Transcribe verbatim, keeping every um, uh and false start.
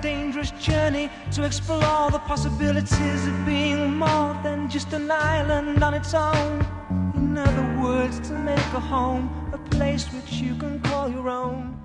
dangerous journey to explore the possibilities of being more than just an island on its own. In other words, to make a home, a place which you can call your own.